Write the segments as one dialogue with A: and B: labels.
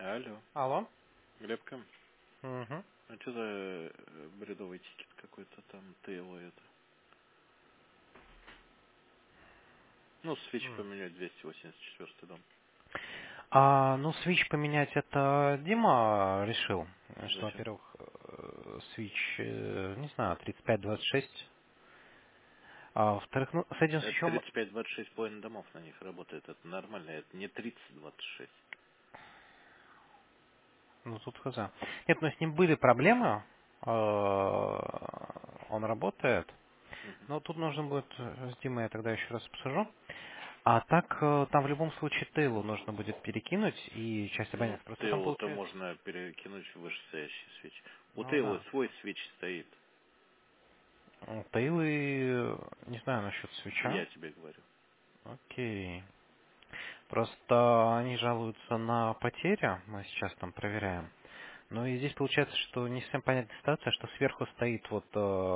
A: Алло,
B: Алло.
A: Глебка,
B: Угу.
A: а что за бредовый тикет какой-то там, ТЛО это? Ну, свечи поменять 284 дом.
B: Ну, свич поменять это Дима решил, что,
A: Зачем?
B: во-первых, свич, не знаю, 3526. А во-вторых, ну, с этим
A: Это
B: свечом,
A: 35-26 половина домов на них работает, это нормально, это не 30-26.
B: ну, тут хз. Нет, но с ним были проблемы, он работает,
A: Мгм.
B: но тут нужно будет с Димой, я тогда еще раз обсужу. А так, там в любом случае Тейлу нужно будет перекинуть, и часть
A: Ну,
B: абонентов. Просто там
A: ТЛО-то
B: получается,
A: можно перекинуть в вышестоящие свечи. У
B: ну
A: ТЛО
B: да,
A: свой свеч стоит,
B: Тейлы, не знаю насчет
A: я
B: свеча.
A: тебе говорю.
B: Окей. Просто они жалуются на потери, мы сейчас там проверяем. Ну и здесь получается, что не совсем понятная ситуация, что сверху стоит вот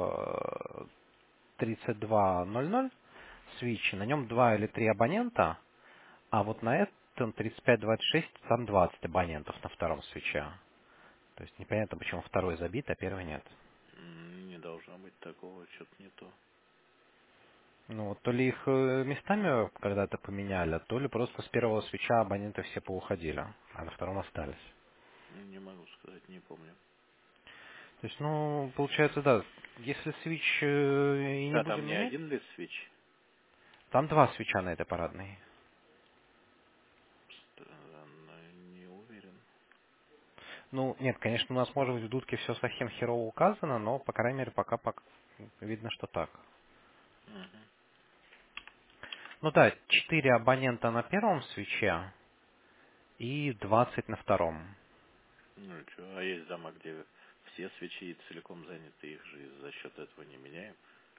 B: 3200 свич, на нем 2 или 3 абонента, а вот на этом 3526 там 20 абонентов на втором свече. То есть непонятно, почему второй забит, а первый нет.
A: Не должно быть такого, что-то не то.
B: Ну, вот то ли их местами когда-то поменяли, то ли просто с первого свеча абоненты все поуходили, а на втором остались.
A: Не могу сказать, не помню.
B: То есть, ну, получается, да, если свич и не
A: А там
B: будем
A: не
B: менять,
A: один ли свеч?
B: там два свеча на этой парадной.
A: Странно, не уверен.
B: Ну, нет, конечно, у нас, может быть, в дудке все совсем херово указано, но, по крайней мере, пока видно, что так.
A: Мгм.
B: Ну да, 4 абонента на первом свече и 20 на втором.
A: Ну и чё, а есть дома, где все свечи целиком заняты, их же за счет этого не меняем.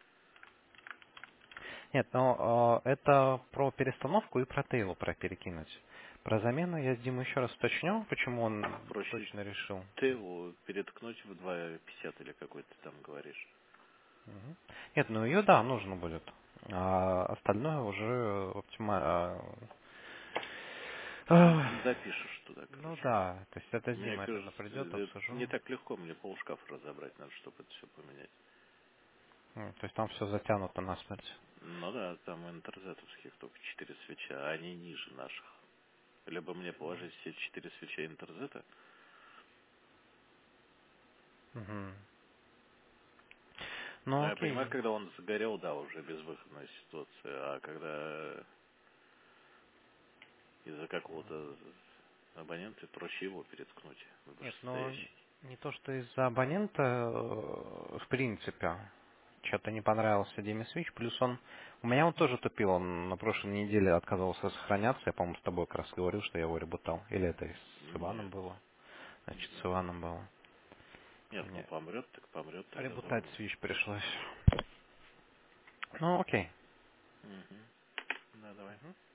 B: Нет, но это про перестановку и про Тейлу про перекинуть. Про замену я с Димой еще раз уточню, почему он
A: Проще
B: точно решил.
A: ты его переткнуть в 2,50 или какой ты там говоришь.
B: Мгм. Нет, ну ее, да, нужно будет. А остальное уже
A: Запишешь туда,
B: Ну
A: короче.
B: да, то есть это с
A: Мне
B: Димой я тогда
A: кажется,
B: придет,
A: это
B: обсужу.
A: не так легко, мне полшкафа разобрать надо, чтобы это все поменять.
B: То есть там все затянуто насмерть.
A: Ну да, там интерзетовских только 4 свеча, а они ниже наших. Либо мне положить все 4 свеча интерзета.
B: Мгм.
A: Ну,
B: Ну
A: я понимаю,
B: окей.
A: когда он загорел, да, уже безвыходная ситуация, а когда из-за какого-то абонента проще его переткнуть в
B: Нет, но
A: вышестоящий.
B: не то, что из-за абонента, в принципе, что-то не понравился Диме Свич, плюс он, у меня он тоже тупил, он на прошлой неделе отказывался сохраняться, я, по-моему, с тобой как раз говорил, что я его ребутал, или это и с Иваном
A: Нет,
B: было,
A: не
B: значит, с
A: знаю.
B: Иваном было.
A: Нет, ну
B: Мне
A: помрет, так помрет, тогда
B: ребутать
A: вырубим.
B: Свич пришлось. Ну, окей.
A: Угу. Да, давай.